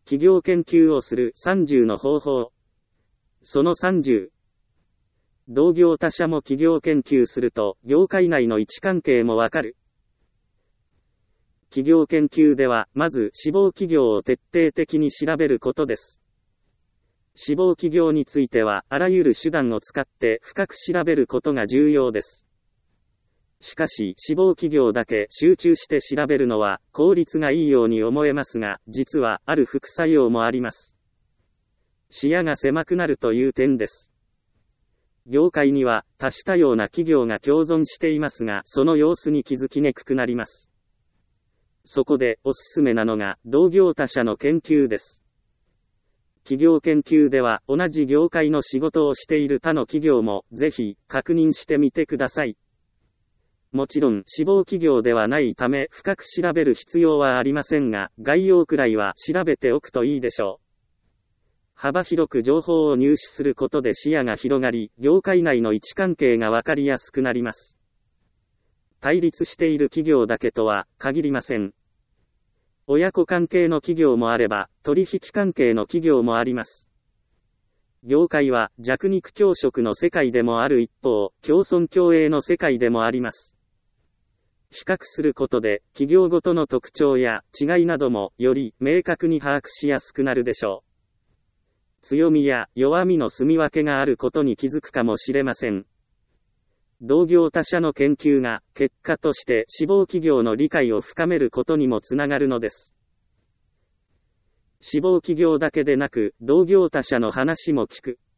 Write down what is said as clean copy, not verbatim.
企業研究をする30の方法。その30。同業他社も企業研究すると、業界内の位置関係もわかる。企業研究では、まず志望企業を徹底的に調べることです。志望企業については、あらゆる手段を使って深く調べることが重要です。しかし、志望企業だけ集中して調べるのは、効率がいいように思えますが、実は、ある副作用もあります。視野が狭くなるという点です。業界には、多種多様な企業が共存していますが、その様子に気づきにくくなります。そこで、おすすめなのが、同業他社の研究です。企業研究では、同じ業界の仕事をしている他の企業も、ぜひ、確認してみてください。もちろん、志望企業ではないため、深く調べる必要はありませんが、概要くらいは調べておくといいでしょう。幅広く情報を入手することで視野が広がり、業界内の位置関係がわかりやすくなります。対立している企業だけとは限りません。親子関係の企業もあれば、取引関係の企業もあります。業界は弱肉強食の世界でもある一方、共存共栄の世界でもあります。比較することで、企業ごとの特徴や違いなどもより明確に把握しやすくなるでしょう。強みや弱みの住み分けがあることに気づくかもしれません。同業他社の研究が結果として志望企業の理解を深めることにもつながるのです。志望企業だけでなく同業他社の話も聞く。